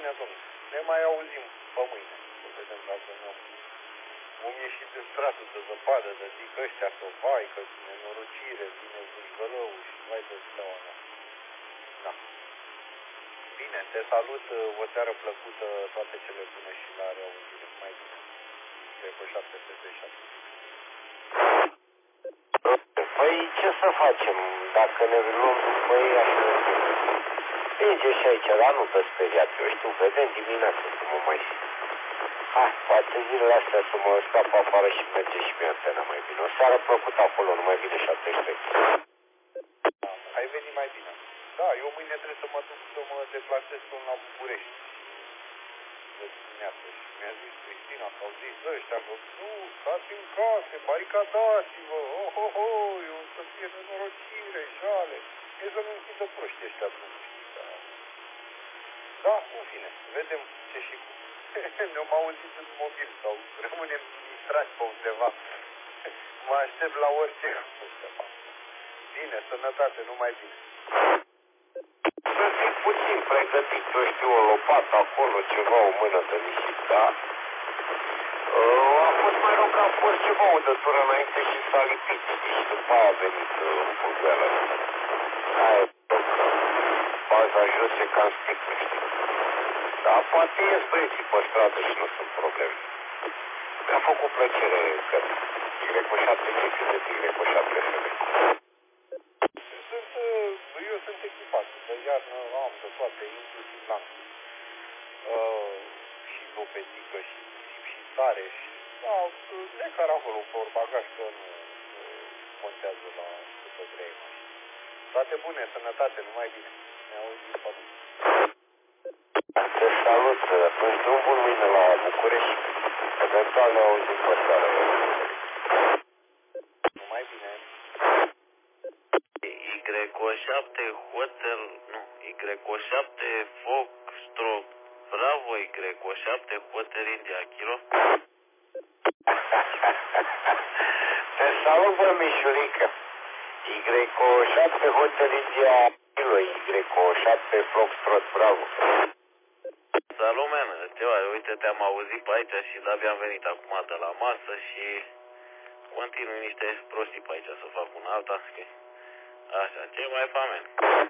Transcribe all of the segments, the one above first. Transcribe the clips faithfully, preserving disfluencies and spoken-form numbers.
bine, domnule. Ne mai auzim pe mâine. Să vedem dacă nu vom ieși din stratul de zăpadă, de zic ăștia că vai, că nenorocire, vine vârșvălău și vai de steaua mea. Da. Bine, te salut, o seară plăcută, toate cele bune și la reauzire. Mai bine. Cred că șapte peste șapte. Păi ce să facem? Dacă ne luăm după ei, așa merge și aici, dar nu te speriat. Eu știu, vedem dimineața să mă mai... Hai, poate zilele astea să mă scap afară și merge și mie antena mai bine. O seară plăcută acolo, nu mai bine șaptezeci și trei. Ai venit mai bine. Da, eu mâine trebuie să mă duc să mă deplasez până la București. De dimineață. Și mi-a zis Cristina, că au zis ăștia, că nu, stați în case, baricadați-vă, oh, oh, oh, eu să fie nenorocire, jale. E să nu închidă proști ăștia drumul, știi, da. Da, în fine, vedem ce și cum. Ne-am auzit în mobil sau rămânem distrați pe undeva. Mă aștept la orice. Bine, sănătate, numai bine. Să fii puțin pregătit, eu știu, o lopată acolo, ceva, o mână de nisip, da? A fost mai rău că a fost ceva udătură înainte și s-a lipit, știi, și după aia a venit fulgeala. Aia e baza jos e cam sticlă, știi? Da, poate ies băieții pe stradă și nu sunt probleme. Mi-a făcut plăcere că Y șapte ce de Y șapte F M. Sunt, eu sunt echipat, de iarnă am de toate, inclusiv lanțuri. Uh, și dopetică, și nisip, și tare, și da, necar acolo pe bagaj, că nu uh, contează la câtă grea e mașină. Toate bune, sănătate, numai bine. Ne auzim pe mine. Te salut, atunci drum bun mâine la București. Eventual ne auzim pe seara. Numai bine. Y șapte Hotel, nu, Y șapte Foxtrot Bravo, Y șapte Hotel India Kilo. Te salut, bă, Mișurică. Y șapte Hotel India Kilo, Y șapte Foxtrot Bravo. Salut, man, ceva, uite, te-am auzit pe aici și de-abia am venit acum de la masă și continui niște prostii pe aici să fac un alta. Așa, ce mai fac, man?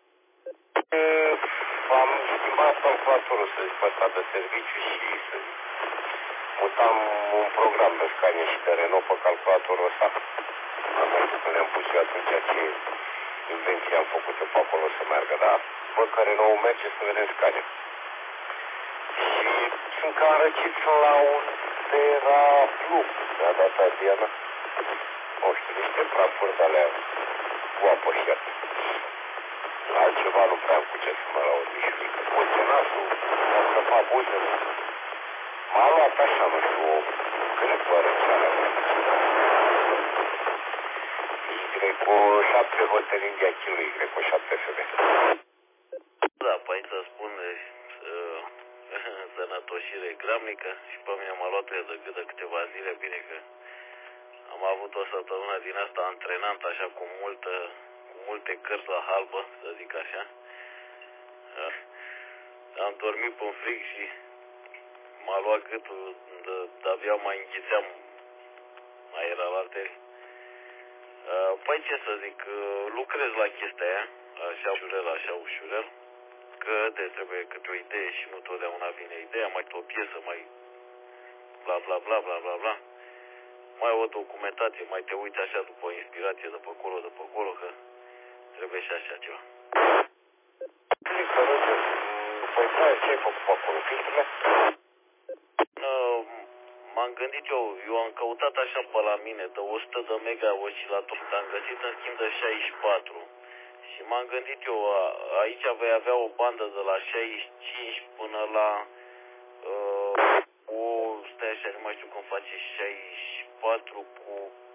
Am schimbat calculatorul, să zic, pe ăsta de serviciu și să zic, mutam un program de scanie și de Renault pe calculatorul ăsta. Am văzut că le-am pus eu atunci ce invenții am făcut pe acolo să meargă, dar văd că Renault merge să vedem scania. Și sunt ca răcit la un teraflu, a dat Adriana. Nu știu, niște prafuri de alea cu apă și iată. Altceva nu prea am cu ce să mă laud, Mișulică. Puțe nasul, m-a scăpat buzele. M-a luat așa, nu știu, o gripă răceală. Y șapte Hotel India Kilo, Y șapte F M. Da, păi să spun uh, sănătoșire gramnică și pe mine m-a luat de gât de câteva zile, bine că am avut o săptămână din asta antrenant, așa cu multă, cu multe cărți la halbă, să zic așa. Am dormit pe frig și m-a luat gâtul, de, de-abia mai înghițeam, mai era la alteri. Păi ce să zic, lucrez la chestia aia, așa ușurel, așa ușurel, că de trebuie câte o idee și nu totdeauna vine ideea, mai o piesă, mai bla bla bla bla bla bla. Mai o documentație, mai te uiți așa după o inspirație de pe acolo, de pe acolo, că trebuie și așa ceva. Păi ce ai făcut pe acolo, filtrele? M-am gândit eu, eu am căutat așa pe la mine de o sută de mega oscilator, dar am găsit în schimb de șaizeci și patru. Și m-am gândit eu, a, aici vei avea o bandă de la șaizeci și cinci până la uh, o, stai așa, nu mai știu cum face, șaizeci și patru cu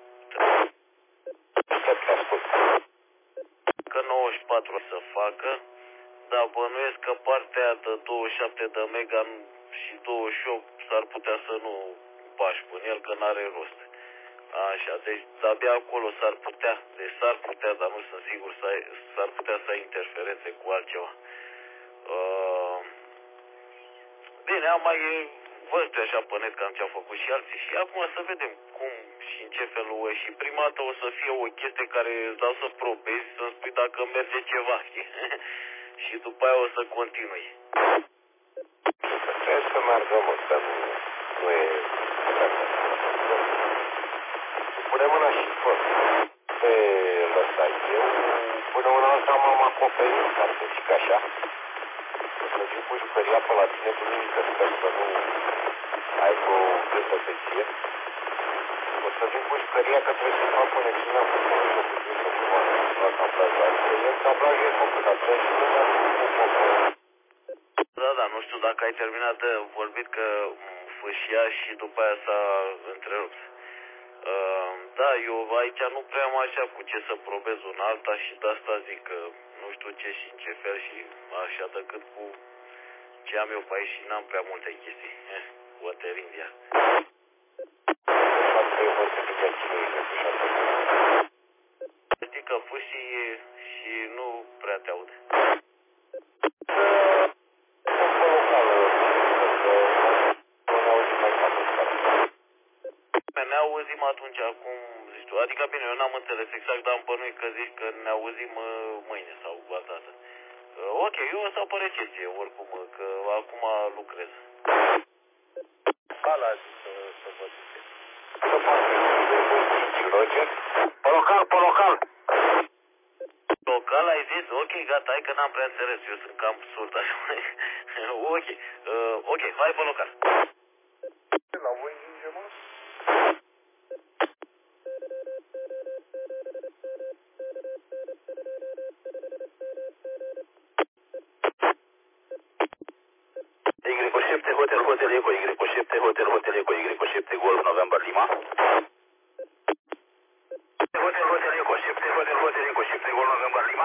că nouăzeci și patru să facă, dar bănuiesc că partea de douăzeci și șapte de mega și douăzeci și opt s-ar putea să nu bași până el, că n-are rost. Așa, deci de-abia acolo s-ar putea, deci s-ar putea, dar nu sunt sigur, s-ar putea să ai interferențe cu altceva. Uh, bine, am mai văzut așa pe net cam ce au făcut și alții și acum să vedem cum și în ce fel o, și prima dată o să fie o chestie care îți dau să probezi, să-mi spui dacă merge ceva, știi? Și după aia o să continui. Trebuie să meargă, mă, că nu, nu e... Pune mâna și fă. Pe lăsa eu, până una alta m-am acoperit, ar să zic așa. O să vin cu jucăria pe la tine, cu nimică, sper să nu ai cu gândă pe ție. O să vin cu jucăria că trebuie să fac conexiunea cu tine, să putem să fumăm la cablajul. El cablajul e făcut atunci și nu mai cu focul. Da, da, nu știu dacă ai terminat de vorbit că fâșia și după aia s-a întrerupt. Uh, da, eu aici nu prea am așa cu ce să probez un alta și de asta zic că nu știu ce și în ce fel și așa decât cu ce am eu pe aici și n-am prea multe chestii. Eh, Water India. Știi că fâșii și nu prea te aud. Ne auzim atunci, acum zici tu. Adică bine, eu n-am înțeles exact, dar am bănuit că zici că ne auzim uh, mâine sau altădată. Uh, ok, eu o să apă recepție oricum, că acum lucrez. Hala, să, să vă zice. Pe local, pe local. Local ai zis? Ok, gata, hai că n-am prea înțeles, eu sunt cam surd așa. Ok, uh, ok, hai pe local. La voi ninge, mă? Y șapte Hotel Hotel Eco, Y șapte Hotel Hotel Eco, Y șapte Golf November Lima. Hotel Hotel Eco, șapte Hotel Hotel Eco, șapte Golf November Lima.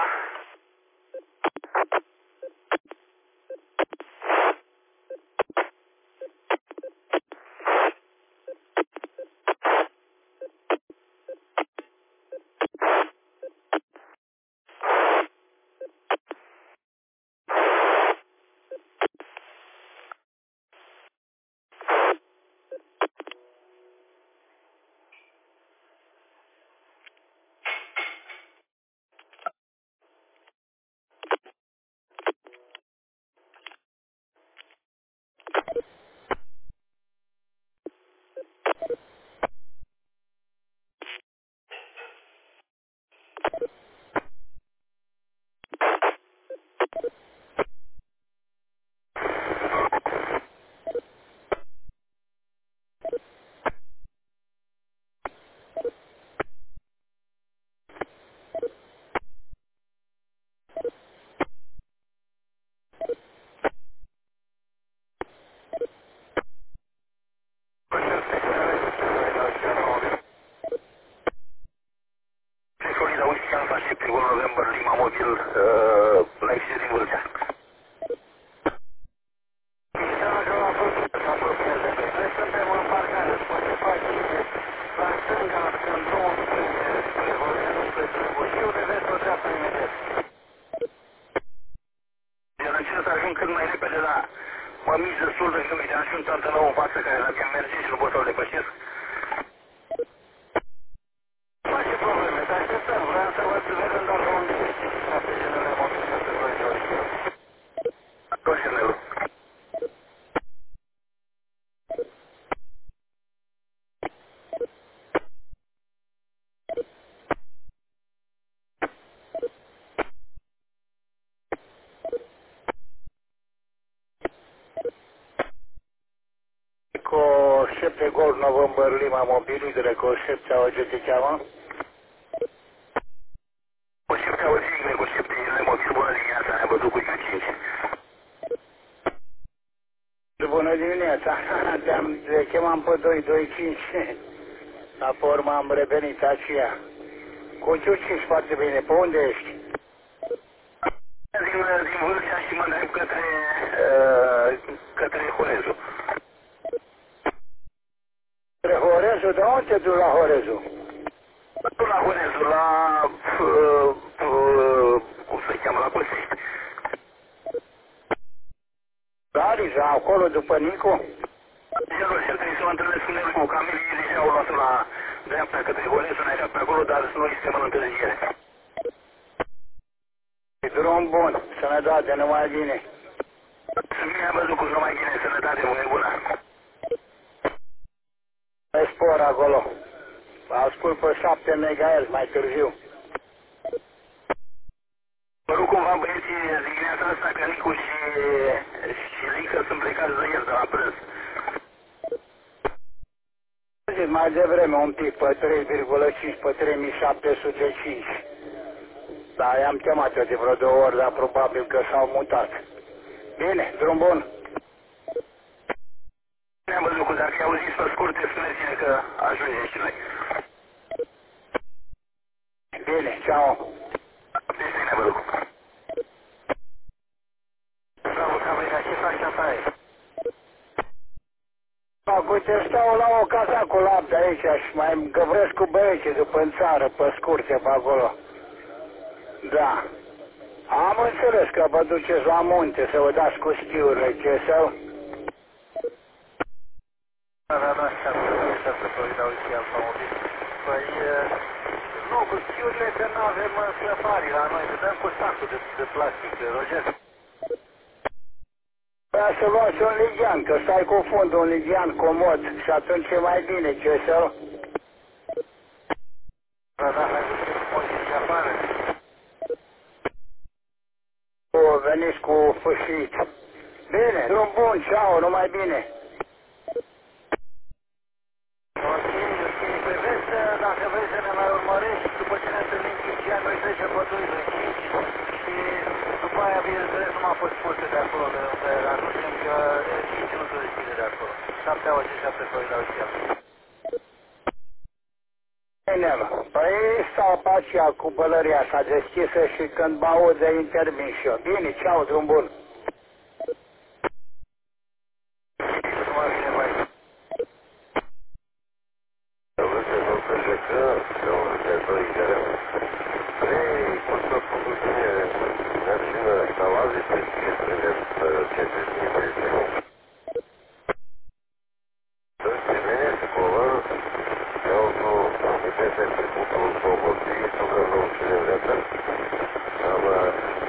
Florida Whisky Alpha șapte Golf November Lima mobil la exces din Vâlcea. Suntem în parcare, poate face la stânga, în două spre Horezu, spre Târgoșiu, de vest o dreaptă imediat. Eu încerc să ajung cât mai repede, dar mă mici destul de că uite, am și un tantanău în față care la mea merge și nu pot să-l depășesc. Face probleme, dar așteptăm, vreau să văd vedem dacă unde este. Asta e genele mobilă, să vă zic. Roșenelu. Eco șapte Golf November Lima mobil, de Eco șapte auge te cheamă? Eco șapte auge, Eco șapte e mobil, bună dimineața, ne-am văzut cu Q cinci. Bună dimineața, te-am chemam pe doi doi cinci, apoi m-am revenit aceea. Cu Q cinci foarte bine, pe unde ești? Din, din Vâlcea și mă îndrept către, uh, către Horezu. Către Horezu? De unde te duci la Horezu? Nu la Horezu, la... Uh, uh, cum se cheamă, la Păsești. La Pariza, acolo după Nicu? Zero, și trebuie să mă întâlnesc cu Nelu, cu Camil, ei deja au luat la dreapta către Golețul, înainte pe acolo, dar noi suntem în întârziere. Drum bun, sănătate, numai bine. Să bine am văzut cum numai bine, sănătate, mâine bună. Pe spor acolo. Ascult pe șapte megahertz mai târziu. Mă rog cumva băieții dimineața asta că Nicu și, și Lică sunt plecați de ieri de la prânz. Zic mai devreme un pic pe trei virgulă cinci, pe trei mii șapte sute cinci. Da, i-am chemat eu de vreo două ori, dar probabil că s-au mutat. Bine, drum bun. Ne-am văzut cu dacă i-au zis pe scurte, spuneți-ne că ajungem și noi. Bine, ceau. Deci ne-am văzut. Bravo, Camila, ce faci afară? Fac, uite, stau la o casa cu lapte aici și mai găvresc cu băieții după în țară, pe scurte, pe acolo. Da. Am înțeles că vă duceți la munte să vă dați cu schiurile, ce sau? Da, da, da, și-am să să-i dau și automobil. Păi, nu, cu schiurile că nu avem sclăparii la noi, că dăm cu sacul de, de plastic, Roger. Vrea să luați un ligian, că stai cu fundul un ligian comod și atunci e mai bine, ce sau? Da, da, hai să moziți afară. O, veniți cu fâșit. Bine, drum bun, ceau, numai bine. Ok, ok, păi vezi, dacă vrei să ne mai urmărești, după ce ne întâlnim cinci ani, noi trecem pe doi doi cinci și după aia, bineînțeles, nu m-a fost puse de acolo, de unde ajungem, că cinci nu se deschide de acolo. Șapte au și șapte pe dau și alții. Bine, păi stau pe aceea cu bălăria așa deschisă și când mă aude intermin și eu. Bine, ceau, drum bun. Numai bine, mai. Auzi, nu crede că eu de doi interes. Ei, cum să spun cu tine, mersină ștalazi pe ce trebuie să ce trebuie să fie. Să se vine acolo, eu nu mi-e pe trecutul povostit, nu că nu știu de viață. Am